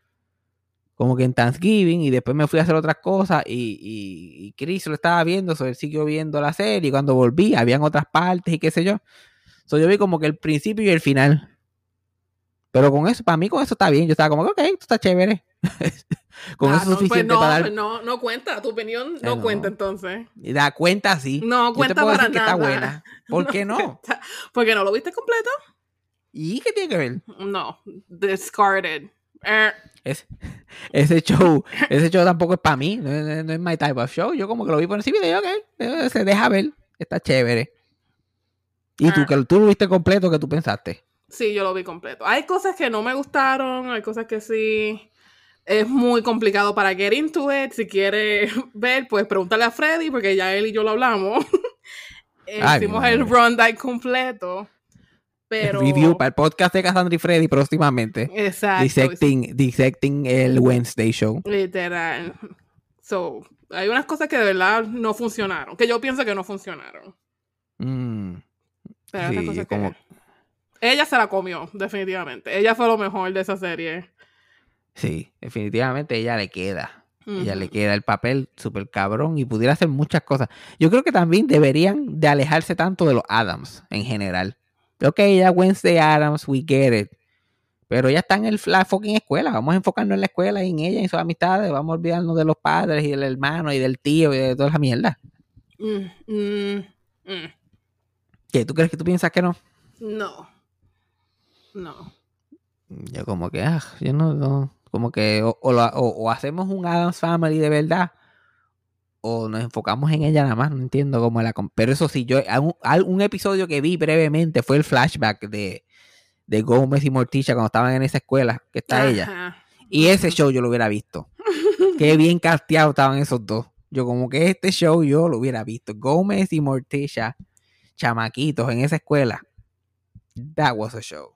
como que en Thanksgiving y después me fui a hacer otras cosas y, y, y Chris lo estaba viendo, so él siguió viendo la serie y cuando volví habían otras partes y qué sé yo. So yo vi como que el principio y el final. Pero con eso, para mí con eso está bien. Yo estaba como que, ok, esto está chévere. con Ah, eso es no, suficiente pues no, para dar... pues no, no cuenta, tu opinión no, Eh, no. cuenta entonces. Y da cuenta, sí. No Yo cuenta te puedo para decir que nada. está buena. ¿Por qué no? Cuenta. ¿Porque no lo viste completo? ¿Y qué tiene que ver? No, discarded. Er, Es, ese show, ese show tampoco es para mí, no, no- no es my type of show. Yo como que lo vi por encima y dije, ok, eh, se deja ver, está chévere. Y tú, Ah. que tú lo viste completo, ¿qué tú pensaste? sí, yo lo vi completo. Hay cosas que no me gustaron, hay cosas que sí. Es muy complicado para get into it. Si quieres ver, pues pregúntale a Freddy, porque ya él y yo lo hablamos. Eh, Ay, mi Hicimos el madre. rundown completo. Pero. Review para el podcast de Cassandra y Freddy próximamente. Exacto. Dissecting, dissecting el Wednesday show. Literal. So, hay unas cosas que de verdad no funcionaron. Que yo pienso que no funcionaron. Mm, Pero sí, otras cosas como- que. Ella se la comió, definitivamente. Ella fue lo mejor de esa serie. sí, definitivamente ella le queda. Ella Ujú. le queda el papel súper cabrón y pudiera hacer muchas cosas. Yo creo que también deberían de alejarse tanto de los Addams en general. Ok, ya Wednesday Addams, we get it. Pero ya está en el, la fucking escuela. Vamos a enfocarnos en la escuela y en ella y en sus amistades. Vamos a olvidarnos de los padres y del hermano y del tío y de toda esa mierda. Mm, mm, mm. ¿Qué? ¿Tú crees que tú piensas que no? No. No. Yo como que, ah, yo no, no. Como que o, o, lo- o- o hacemos un Addams Family de verdad o nos enfocamos en ella nada más. No entiendo cómo la... com- Pero eso sí, yo un, un episodio que vi brevemente fue el flashback de, de Gómez y Morticia cuando estaban en esa escuela que está ella. Ajá. Y ese show yo lo hubiera visto. Qué bien casteados estaban esos dos. Yo como que este show yo lo hubiera visto. Gómez y Morticia, chamaquitos en esa escuela. That was a show.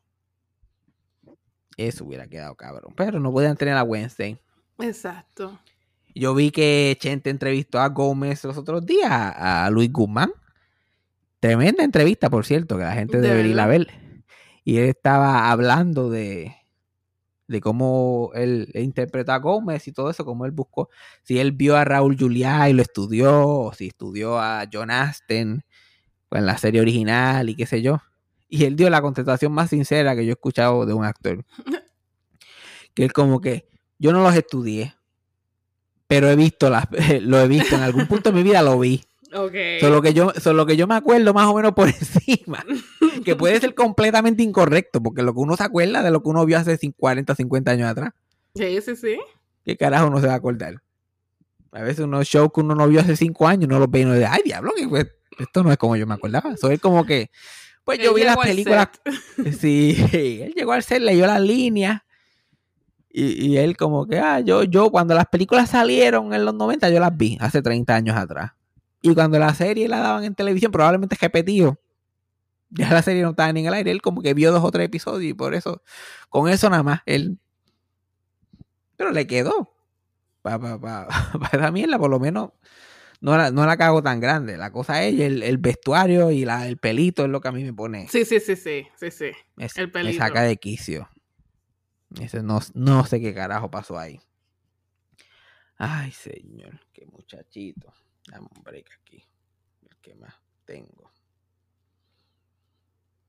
Eso hubiera quedado cabrón. Pero no podían tener a Wednesday. Exacto. Yo vi que Chente entrevistó a Gómez los otros días, a, a Luis Guzmán. Tremenda entrevista, por cierto, que la gente De debería ir a verdad. ver. Y él estaba hablando de, de cómo él, él interpretó a Gómez y todo eso, cómo él buscó, si él vio a Raúl Juliá y lo estudió, o si estudió a John Astin en la serie original y qué sé yo. Y él dio la contestación más sincera que yo he escuchado de un actor. Que él como que, yo no los estudié, pero he visto las, lo he visto, en algún punto de mi vida lo vi. Ok. Solo que yo, solo que yo me acuerdo más o menos por encima. Que puede ser completamente incorrecto, porque lo que uno se acuerda de lo que uno vio hace cuarenta, cincuenta años atrás. Sí, sí, sí. ¿Qué carajo uno se va a acordar? A veces unos shows que uno no vio hace cinco años, no los ve y uno dice, ay, diablo, que pues, esto no es como yo me acordaba. Soy como que, pues yo Él vi las llegó al películas. set. Sí, él llegó al set, leyó las líneas. Y, y él como que, ah, yo, yo, cuando las películas salieron en los noventa, yo las vi hace treinta años atrás. Y cuando la serie la daban en televisión, probablemente repetido. Ya la serie no estaba ni en el aire. Él como que vio dos o tres episodios y por eso, con eso nada más, él... Pero le quedó. Para pa, pa, pa esa mierda, por lo menos, no la, no la cago tan grande. La cosa es el, el vestuario y la, el pelito es lo que a mí me pone... Sí, sí, sí, sí, sí, sí. Me, El me pelito. saca de quicio. Ese no, no sé qué carajo pasó ahí. Ay, señor, qué muchachito. Dame un break aquí. El que más tengo.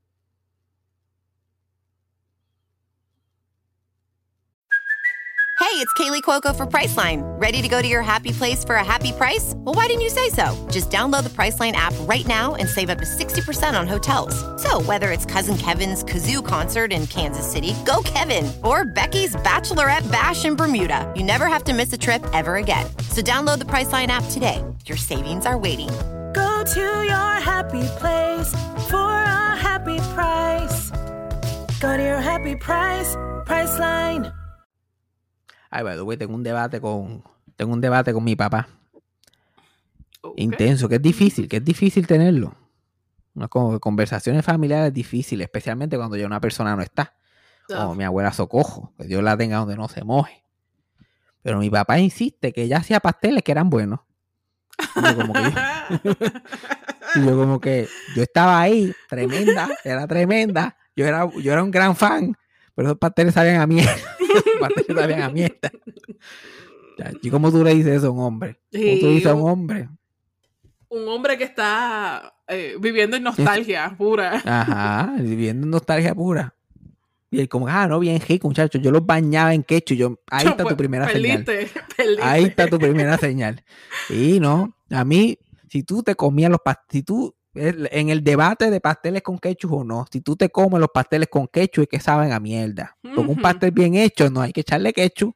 Hey, Hey, it's Kaylee Cuoco for Priceline. Ready to go to your happy place for a happy price? Well, why didn't you say so? Just download the Priceline app right now and save up to sixty percent on hotels. So whether it's Cousin Kevin's Kazoo Concert in Kansas City, go Kevin, or Becky's Bachelorette Bash in Bermuda, you never have to miss a trip ever again. So download the Priceline app today. Your savings are waiting. Go to your happy place for a happy price. Go to your happy price, Priceline. Ay, by the way, tengo un debate con tengo un debate con mi papá. Okay. Intenso, que es difícil, que es difícil tenerlo. Unas conversaciones familiares difíciles, especialmente cuando ya una persona no está. Como mi abuela Socojo, que Dios la tenga donde no se moje. Pero mi papá insiste que ella hacía pasteles que eran buenos. Y yo como que yo, y yo como que yo estaba ahí, tremenda, era tremenda. Yo era, yo era un gran fan, pero esos pasteles sabían a mierda. Esos pasteles sabían a mierda. ¿Y cómo tú le dices eso a un hombre? ¿Cómo tú le dices a un hombre? Un hombre que está eh, viviendo en nostalgia pura. Ajá, viviendo en nostalgia pura. Y él como, ah, no, bien rico, muchachos. Yo los bañaba en ketchup. Yo, ahí está tu primera perdiste, señal. Perdiste. Ahí está tu primera señal. Y no, a mí, si tú te comías los pasteles, si tú, en el debate de pasteles con ketchup o no, si tú te comes los pasteles con ketchup es que saben a mierda. Porque un pastel bien hecho no hay que echarle ketchup.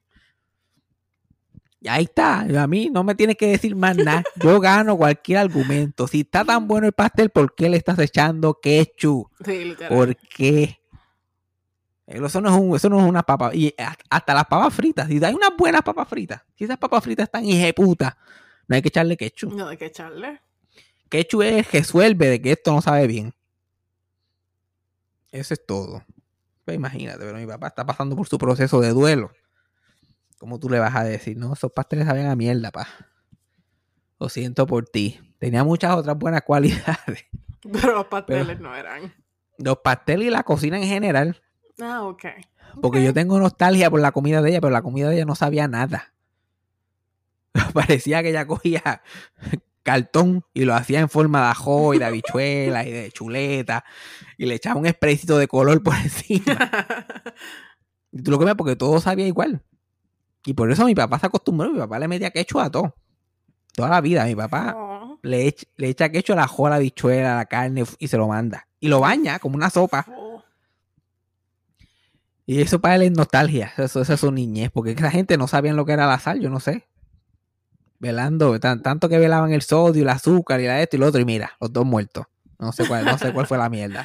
Y ahí está. A mí no me tienes que decir más nada. Yo gano cualquier argumento. Si está tan bueno el pastel, ¿por qué le estás echando ketchup? Sí, literal. ¿Por qué? Eso no es, un, eso no es una papa. Y hasta las papas fritas. Si hay unas buenas papas fritas, si esas papas fritas están hijeputas, no hay que echarle ketchup. No hay que echarle. Ketchup es el que resuelve de que esto no sabe bien. Eso es todo. Pues imagínate, pero mi papá está pasando por su proceso de duelo. ¿Cómo tú le vas a decir? No, esos pasteles saben a mierda, pa. Lo siento por ti. Tenía muchas otras buenas cualidades. Pero los pasteles pero no eran. Los pasteles y la cocina en general. Ah, ok. Porque okay. yo tengo nostalgia por la comida de ella, pero la comida de ella no sabía nada. Parecía que ella cogía cartón y lo hacía en forma de ajo y de habichuela y de chuleta y le echaba un spraycito de color por encima. Y tú lo comes porque todo sabía igual. Y por eso mi papá se acostumbró. Mi papá le metía ketchup a todo. Toda la vida. Mi papá oh. le, echa, le echa ketchup a la ajo, a la habichuela, a la carne y se lo manda. Y lo baña como una sopa. Oh. Y eso para él es nostalgia. Eso, eso es su niñez. Porque esa gente no sabían lo que era la sal. Yo no sé. Velando. Tan, tanto que velaban el sodio, el azúcar y la esto y lo otro. Y mira, los dos muertos. No sé cuál, no sé cuál fue la mierda.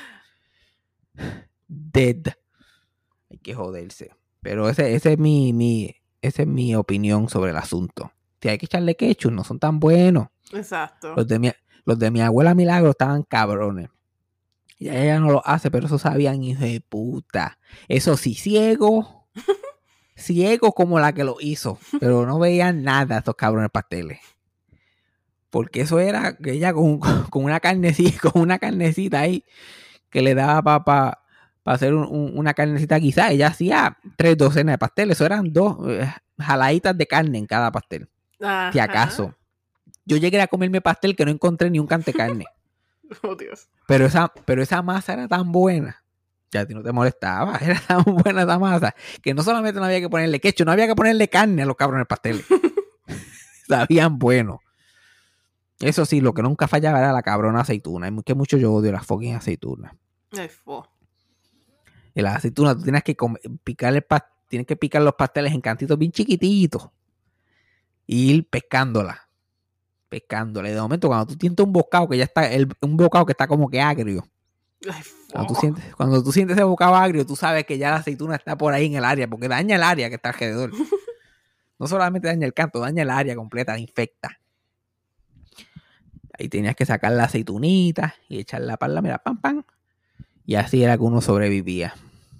Dead. Hay que joderse. Pero ese, ese es mi, mi, esa es mi opinión sobre el asunto. Si hay que echarle ketchup, no son tan buenos. Exacto. Los de mi, los de mi abuela Milagro estaban cabrones. Y ella no lo hace, pero eso sabían, hijo de puta. Eso sí, ciego. Ciego como la que lo hizo. Pero no veían nada estos cabrones pasteles. Porque eso era que ella con, con una carnecita, con una carnecita ahí que le daba para pa, pa hacer un, un, una carnecita guisada. Ella hacía tres docenas de pasteles. Eso eran dos eh, jaladitas de carne en cada pastel. Ajá. Si acaso. Yo llegué a comerme pastel que no encontré ni un cante de carne. Oh, Dios. Pero esa, pero esa masa era tan buena. Ya a ti no te molestaba. Era tan buena esa masa. Que no solamente no había que ponerle ketchup, no había que ponerle carne a los cabrones pasteles. Sabían bueno. Eso sí, lo que nunca fallaba era la cabrona aceituna. Que mucho yo odio las fucking aceitunas. Ay, fo. Y las aceitunas, tú tienes que comer, picar el past- tienes que picar los pasteles en cantitos bien chiquititos. Y ir pescándolas. Pescándole. De momento, cuando tú sientes un bocado que ya está, el, un bocado que está como que agrio. Ay, cuando, tú sientes, cuando tú sientes ese bocado agrio, tú sabes que ya la aceituna está por ahí en el área, porque daña el área que está alrededor. No solamente daña el canto, daña el área completa, la infecta. Ahí tenías que sacar la aceitunita y echarla a parla, mira, pam, pam. Y así era que uno sobrevivía.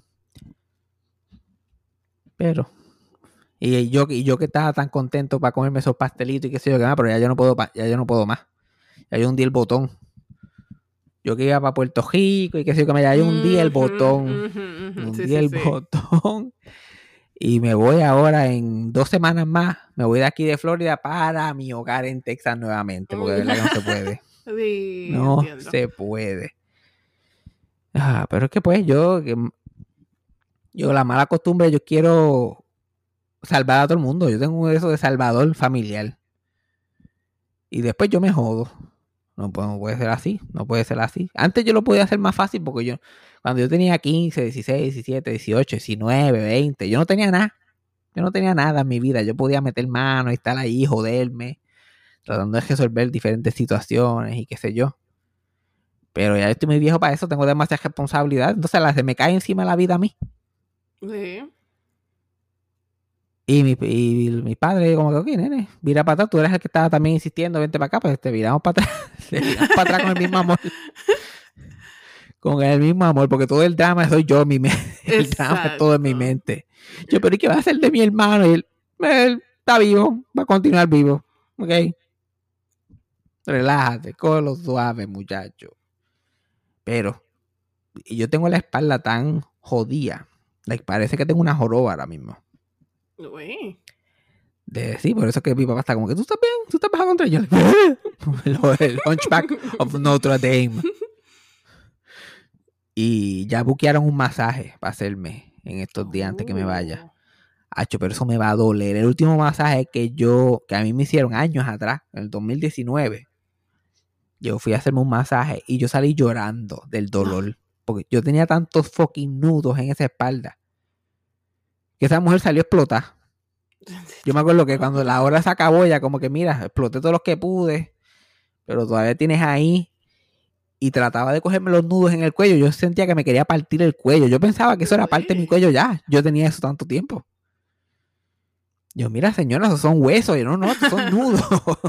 Pero... Y yo, y yo que estaba tan contento para comerme esos pastelitos y qué sé yo qué más, pero ya yo no puedo, ya yo no puedo más. Ya yo hundí el botón. Yo que iba para Puerto Rico y qué sé yo qué más, ya yo hundí el botón. Uh-huh, uh-huh. Hundí sí, el sí, botón. Sí. Y me voy ahora en dos semanas más. Me voy de aquí de Florida para mi hogar en Texas nuevamente. Porque de verdad que no se puede. Sí, no entiendo. se puede. Ah, pero es que pues yo, yo la mala costumbre, yo quiero... salvar a todo el mundo. Yo tengo eso de salvador familiar. Y después yo me jodo. No, pues, no puede ser así. No puede ser así. Antes yo lo podía hacer más fácil porque yo, cuando yo tenía quince, dieciséis, diecisiete, dieciocho, diecinueve, veinte, yo no tenía nada. Yo no tenía nada en mi vida. Yo podía meter mano y estar ahí, joderme, tratando de resolver diferentes situaciones y qué sé yo. Pero ya estoy muy viejo para eso. Tengo demasiada responsabilidad. Entonces la, se me cae encima la vida a mí. Sí. Y mi, y mi padre como que, ok, nene, vira para atrás. Tú eres el que estaba también insistiendo, vente para acá. Pues te viramos para atrás. Te viramos para atrás con el mismo amor. Con el mismo amor. Porque todo el drama soy yo. Mi mente. El Exacto. drama es todo en mi mente. Yo, pero ¿y qué va a hacer de mi hermano? Y él, él está vivo. Va a continuar vivo. Ok. Relájate. Cógelo suave, muchacho. Pero yo tengo la espalda tan jodida. Like, parece que tengo una joroba ahora mismo. Uy. De, sí, por eso que mi papá está como que tú estás bien, tú estás bajando contra yo. el, el Hunchback of Notre Dame. Y ya buquearon un masaje para hacerme en estos días antes que me vaya. Hacho, pero eso me va a doler. El último masaje que yo, que a mí me hicieron años atrás, en el dos mil diecinueve, yo fui a hacerme un masaje y yo salí llorando del dolor. Porque yo tenía tantos fucking nudos en esa espalda. Que esa mujer salió explotada. Yo me acuerdo que cuando la hora se acabó, ya como que mira, exploté todos los que pude, pero todavía tienes ahí. Y trataba de cogerme los nudos en el cuello. Yo sentía que me quería partir el cuello. Yo pensaba que eso era parte de mi cuello ya. Yo tenía eso tanto tiempo. Yo, mira, señora, esos son huesos. Yo, no, no, esos son nudos.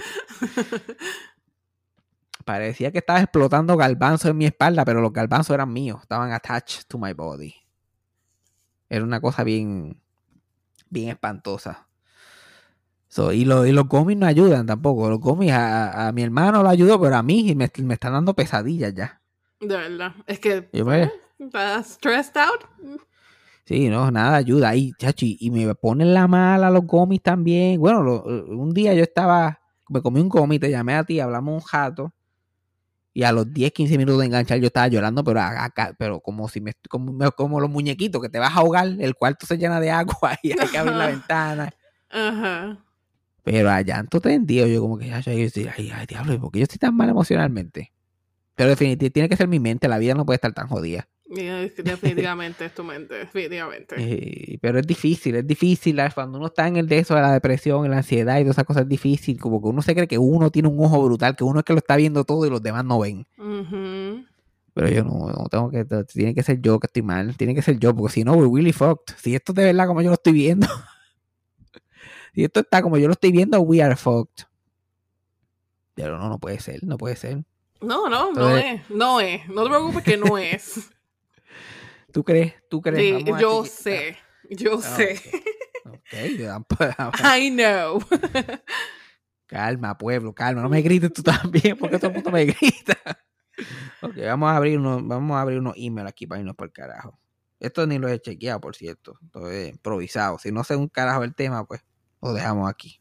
Parecía que estaba explotando garbanzos en mi espalda, pero los garbanzos eran míos. Estaban attached to my body. Era una cosa bien, bien espantosa. So, y, lo, y los gomis no ayudan tampoco. Los gomis a, a mi hermano lo ayudó, pero a mí me, me están dando pesadillas ya. De verdad. Es que Yo me- estás stressed out. Sí, no, nada ayuda. Y, chachi, y me ponen la mala los gomis también. Bueno, lo, un día yo estaba, me comí un gomi, te llamé a ti, hablamos un jato. Y a los diez, quince minutos de enganchar yo estaba llorando, pero acá, pero como si me, como, como los muñequitos que te vas a ahogar, el cuarto se llena de agua y hay que abrir la ventana. Ajá. Pero a llanto tendido, yo como que ya, yo decía, ay, ay, diablo, ¿por qué yo estoy tan mal emocionalmente? Pero definitivamente tiene que ser mi mente, la vida no puede estar tan jodida. Definitivamente es tu mente, definitivamente. Eh, pero es difícil, es difícil, cuando uno está en el de eso de la depresión, en la ansiedad y todas esas cosas, es difícil, como que uno se cree que uno tiene un ojo brutal, que uno es que lo está viendo todo y los demás no ven. Uh-huh. Pero yo no, no tengo que, tiene que ser yo que estoy mal, tiene que ser yo, porque si no, we're really fucked. Si esto es de verdad como yo lo estoy viendo, si esto está como yo lo estoy viendo, we are fucked. Pero no, no puede ser, no puede ser. No, no, Entonces, no es, no es. No te preocupes que no es. ¿Tú crees? ¿Tú crees? Sí, Vamos a yo chequear. sé, yo Ah, sé. Ok, I know. calma, pueblo, calma. No me grites tú también, porque todo el mundo me grita. Ok, vamos a abrir unos, vamos a abrir unos emails aquí para irnos por el carajo. Esto ni lo he chequeado, por cierto. Esto es improvisado. Si no sé un carajo el tema, pues lo dejamos aquí.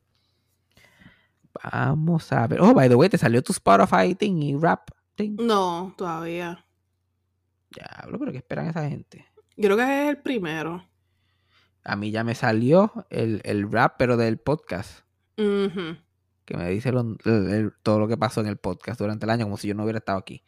Vamos a ver. Oh, by the way, ¿te salió tu Spotify thing y rap thing? No, todavía. Diablo, pero ¿qué esperan esa gente? Yo creo que es el primero. A mí ya me salió el, el rap, pero del podcast. Uh-huh. Que me dice lo, el, el, todo lo que pasó en el podcast durante el año, como si yo no hubiera estado aquí.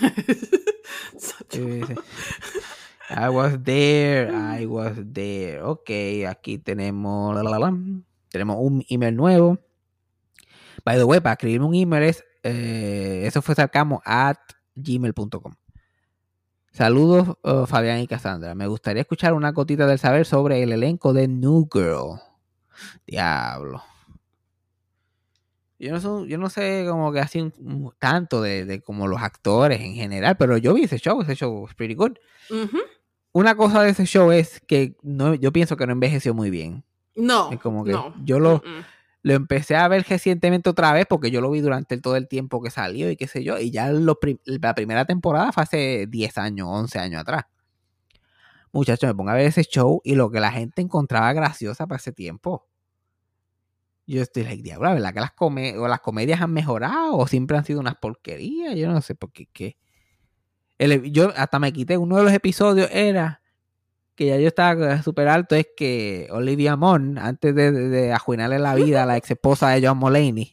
Y dice, I was there, I was there. Ok, aquí tenemos, la, la, la, tenemos un email nuevo. By the way, para escribirme un email es, eh, eso fue sarcasmo at gmail punto com. Saludos, uh, Fabián y Cassandra. Me gustaría escuchar una gotita del saber sobre el elenco de New Girl. Diablo. Yo no sé, yo no sé como que así un, un, tanto de, de como los actores en general, pero yo vi ese show, ese show es pretty good. Uh-huh. Una cosa de ese show es que no, yo pienso que no envejeció muy bien. No, es como que no. yo lo, Uh-uh. lo empecé a ver recientemente otra vez porque yo lo vi durante el, todo el tiempo que salió y qué sé yo, y ya lo, la primera temporada fue hace diez años, once años atrás. Muchachos, me pongo a ver ese show y lo que la gente encontraba graciosa para ese tiempo. Yo estoy like, diablo, ¿verdad que las, come o las comedias han mejorado o siempre han sido unas porquerías? Yo no sé por qué. qué. El, yo hasta me quité, uno de los episodios era que ya yo estaba súper alto, es que Olivia Munn, antes de, de, de ajuinarle la vida a la ex esposa de John Mulaney,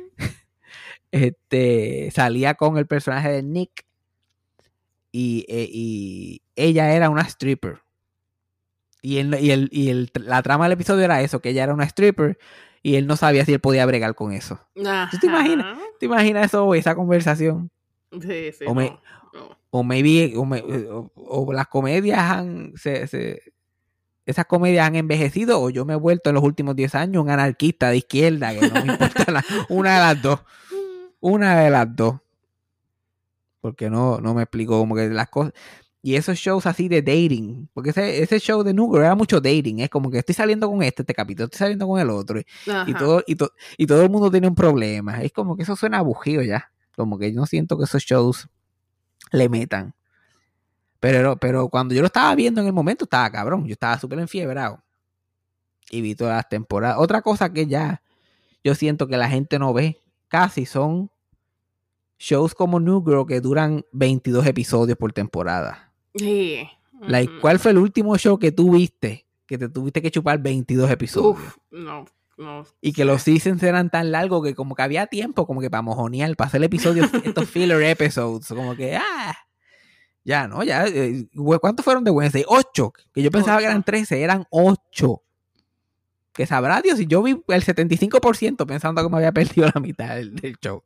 este, salía con el personaje de Nick y, e, y ella era una stripper. Y, él, y, el, y el, la trama del episodio era eso, que ella era una stripper y él no sabía si él podía bregar con eso. Ajá. ¿Tú te imaginas, te imaginas eso, esa conversación? Sí, sí. O, me, no, no. o maybe o, me, o, o las comedias han se, se, esas comedias han envejecido, o yo me he vuelto en los últimos diez años un anarquista de izquierda, que no me importa la, una de las dos. Una de las dos. Porque no, no me explico como que las cosas. Y esos shows así de dating, porque ese, ese show de New Girl era mucho dating, es como que estoy saliendo con este, este capítulo, estoy saliendo con el otro, y, y todo, y, to, y todo el mundo tiene un problema. Es como que eso suena abugido ya. Como que yo no siento que esos shows le metan. Pero, pero cuando yo lo estaba viendo en el momento, estaba cabrón. Yo estaba súper enfiebrado. Y vi todas las temporadas. Otra cosa que ya yo siento que la gente no ve casi son shows como New Girl que duran veintidós episodios por temporada. Sí. Like, ¿cuál fue el último show que tú viste que te tuviste que chupar veintidós episodios? Uf, no, no. Y que los seasons eran tan largos que como que había tiempo como que para mojonear, para hacer episodios, estos filler episodes, como que, ah, ya, ¿no? Ya, eh, ¿cuántos fueron de Wednesday? Ocho, que yo pensaba ocho. Que eran trece, eran ocho. Que sabrá Dios, y yo vi el setenta y cinco por ciento pensando que me había perdido la mitad del, del show.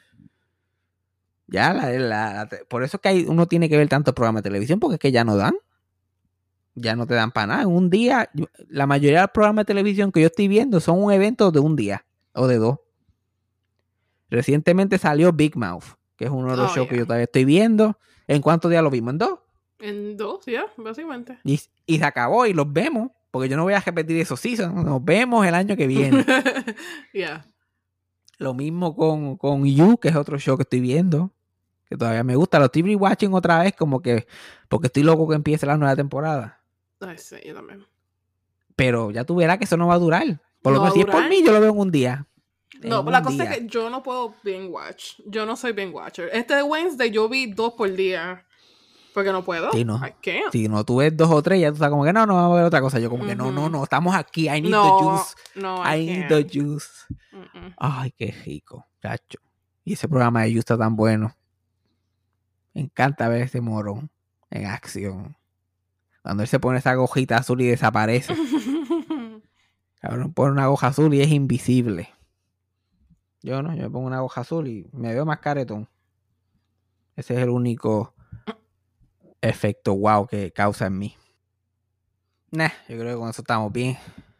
Ya, la, la, la, por eso es que hay, uno tiene que ver tantos programas de televisión, porque es que ya no dan. Ya no te dan para nada. En un día, la mayoría de los programas de televisión que yo estoy viendo son un evento de un día o de dos. Recientemente salió Big Mouth, que es uno de los oh, shows yeah. que yo todavía estoy viendo. ¿En cuántos días lo vimos? ¿En dos? En dos, ya, yeah, básicamente. Y, y se acabó y los vemos, porque yo no voy a repetir esos seasons. Nos vemos el año que viene. Ya. Yeah. Lo mismo con, con You, que es otro show que estoy viendo, que todavía me gusta. Lo estoy rewatching otra vez, como que porque estoy loco que empiece la nueva temporada. Ay, sí, yo también. Pero ya tú verás que eso no va a durar. Por no lo menos si es por mí, yo lo veo en un día. No, la cosa día. es que yo no puedo binge watch. Yo no soy binge watcher. Este de Wednesday yo vi dos por día. Porque no puedo. Sí, no. Si no, tú ves dos o tres, ya tú estás como que no, no, vamos a ver otra cosa. Yo como uh-huh. que no, no, no, estamos aquí. I need no, the juice. No, I, I need the juice. Uh-uh. Ay, qué rico, chacho. Y ese programa de You está tan bueno. Me encanta ver ese morón en acción. Cuando él se pone esa gojita azul y desaparece. Cabrón, pone una goja azul y es invisible. Yo no, yo me pongo una goja azul y me veo más caretón. Ese es el único efecto wow que causa en mí. Nah, yo creo que con eso estamos bien.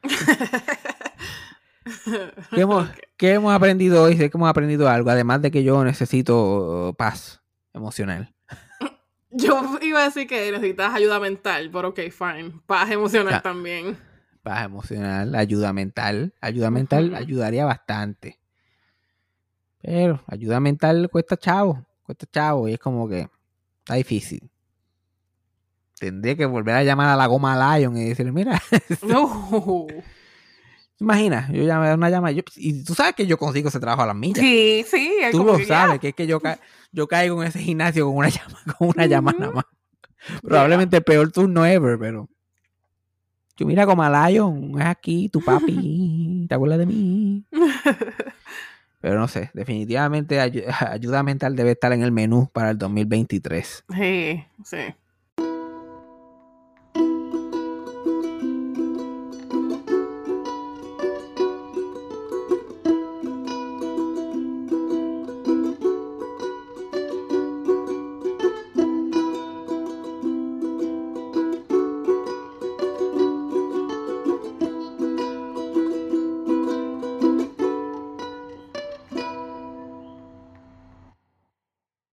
¿Qué hemos, okay. ¿Qué hemos aprendido hoy? Sé que hemos aprendido algo, además de que yo necesito paz emocional. Yo iba a decir que necesitas ayuda mental, pero ok, fine. Paz emocional ya. También. Paz emocional, ayuda mental. Ayuda mental uh-huh. ayudaría bastante. Pero ayuda mental cuesta chavo. Cuesta chavo y es como que está difícil. Tendría que volver a llamar a la Goma Lion y decirle, mira. No. Imagina, yo llamé una llamada. Yo, y tú sabes que yo consigo ese trabajo a las millas. Sí, sí. Tú lo sabes, que es que yo, ca- yo caigo en ese gimnasio con una llama, con una llamada nada más. Probablemente el peor turno ever, pero. Yo mira como a Lion, es aquí, tu papi, ¿te acuerdas de mí? Pero no sé, definitivamente ay- ayuda mental debe estar en el menú para el dos mil veintitrés. Sí, sí.